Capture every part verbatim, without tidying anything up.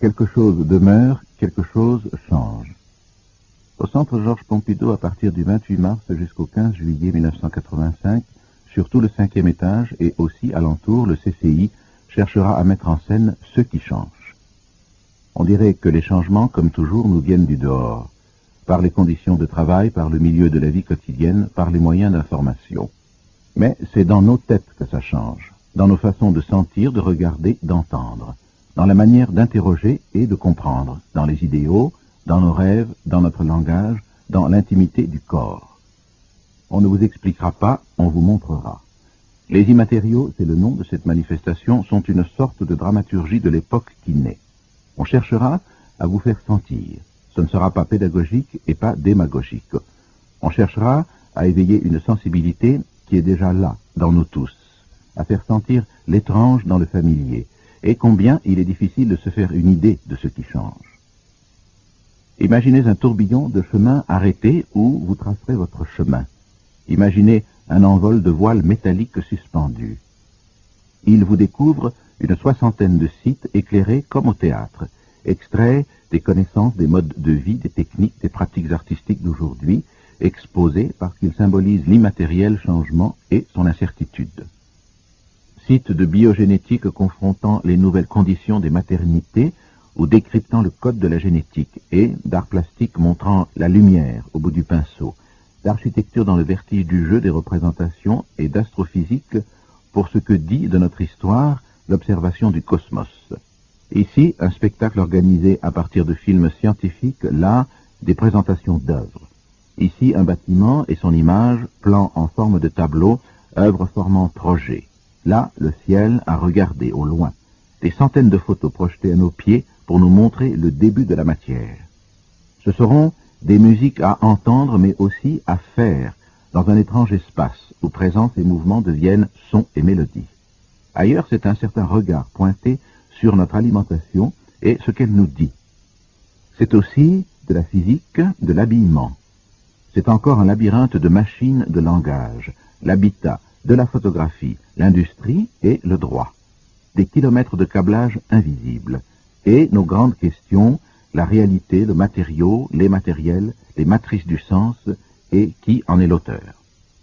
quelque chose demeure, quelque chose change. Au centre Georges Pompidou, à partir du vingt-huit mars jusqu'au quinze juillet mille neuf cent quatre-vingt-cinq, sur tout le cinquième étage et aussi alentour, le C C I cherchera à mettre en scène ce qui change. On dirait que les changements, comme toujours, nous viennent du dehors, par les conditions de travail, par le milieu de la vie quotidienne, par les moyens d'information. Mais c'est dans nos têtes que ça change, dans nos façons de sentir, de regarder, d'entendre, dans la manière d'interroger et de comprendre, dans les idéaux, dans nos rêves, dans notre langage, dans l'intimité du corps. On ne vous expliquera pas, on vous montrera. Les immatériaux, c'est le nom de cette manifestation, sont une sorte de dramaturgie de l'époque qui naît. On cherchera à vous faire sentir. Ce ne sera pas pédagogique et pas démagogique. On cherchera à éveiller une sensibilité qui est déjà là, dans nous tous, à faire sentir l'étrange dans le familier, et combien il est difficile de se faire une idée de ce qui change. Imaginez un tourbillon de chemin arrêté où vous tracerez votre chemin. Imaginez un envol de voiles métalliques suspendus. Il vous découvre une soixantaine de sites éclairés comme au théâtre, extraits des connaissances, des modes de vie, des techniques, des pratiques artistiques d'aujourd'hui, exposés parce qu'ils symbolisent l'immatériel changement et son incertitude. Sites de biogénétique confrontant les nouvelles conditions des maternités ou décryptant le code de la génétique, et d'art plastique montrant la lumière au bout du pinceau, d'architecture dans le vertige du jeu des représentations et d'astrophysique pour ce que dit de notre histoire l'observation du cosmos. Ici, un spectacle organisé à partir de films scientifiques, là, des présentations d'œuvres. Ici, un bâtiment et son image, plan en forme de tableau, œuvre formant projet. Là, le ciel à regarder au loin. Des centaines de photos projetées à nos pieds pour nous montrer le début de la matière. Ce seront des musiques à entendre, mais aussi à faire, dans un étrange espace où présence et mouvement deviennent son et mélodie. Ailleurs, c'est un certain regard pointé sur notre alimentation et ce qu'elle nous dit. C'est aussi de la physique, de l'habillement. C'est encore un labyrinthe de machines de langage, l'habitat, de la photographie, l'industrie et le droit. Des kilomètres de câblage invisibles. Et nos grandes questions, la réalité, le matériau, les matériels, les matrices du sens, et qui en est l'auteur.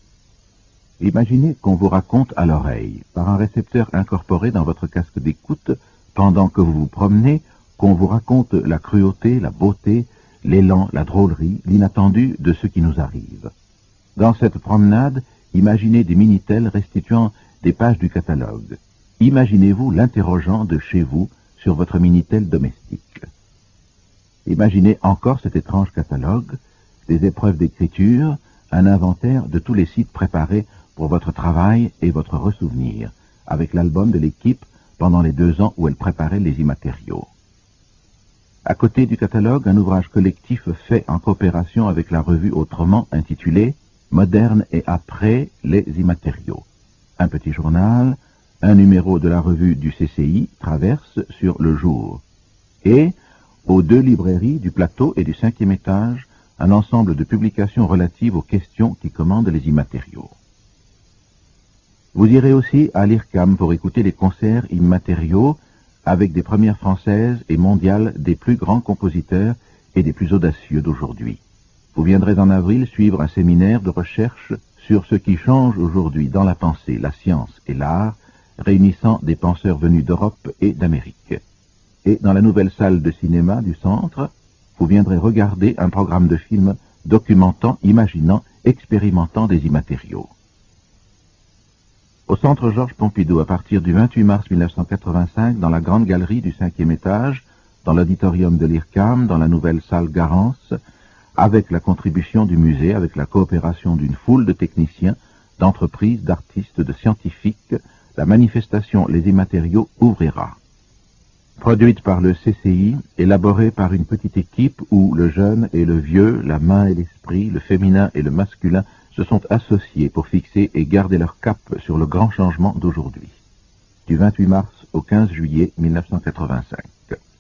Imaginez qu'on vous raconte à l'oreille, par un récepteur incorporé dans votre casque d'écoute, pendant que vous vous promenez, qu'on vous raconte la cruauté, la beauté, l'élan, la drôlerie, l'inattendu de ce qui nous arrive. Dans cette promenade, imaginez des Minitel restituant des pages du catalogue. Imaginez-vous l'interrogeant de chez vous sur votre Minitel domestique. Imaginez encore cet étrange catalogue, des épreuves d'écriture, un inventaire de tous les sites préparés pour votre travail et votre ressouvenir, avec l'album de l'équipe pendant les deux ans où elle préparait les immatériaux. À côté du catalogue, un ouvrage collectif fait en coopération avec la revue Autrement intitulé « Moderne et après les immatériaux ». Un petit journal, un numéro de la revue du C C I, Traverse, sur le jour. Et, aux deux librairies du plateau et du cinquième étage, un ensemble de publications relatives aux questions qui commandent les immatériaux. Vous irez aussi à l'I R C A M pour écouter les concerts immatériaux avec des premières françaises et mondiales des plus grands compositeurs et des plus audacieux d'aujourd'hui. Vous viendrez en avril suivre un séminaire de recherche sur ce qui change aujourd'hui dans la pensée, la science et l'art, réunissant des penseurs venus d'Europe et d'Amérique. Et dans la nouvelle salle de cinéma du centre, vous viendrez regarder un programme de films documentant, imaginant, expérimentant des immatériaux. Au centre Georges Pompidou, à partir du vingt-huit mars mille neuf cent quatre-vingt-cinq, dans la grande galerie du cinquième étage, dans l'auditorium de l'I R C A M, dans la nouvelle salle Garance, avec la contribution du musée, avec la coopération d'une foule de techniciens, d'entreprises, d'artistes, de scientifiques, la manifestation Les Immatériaux ouvrira. Produite par le C C I, élaborée par une petite équipe où le jeune et le vieux, la main et l'esprit, le féminin et le masculin se sont associés pour fixer et garder leur cap sur le grand changement d'aujourd'hui. Du vingt-huit mars au quinze juillet mille neuf cent quatre-vingt-cinq.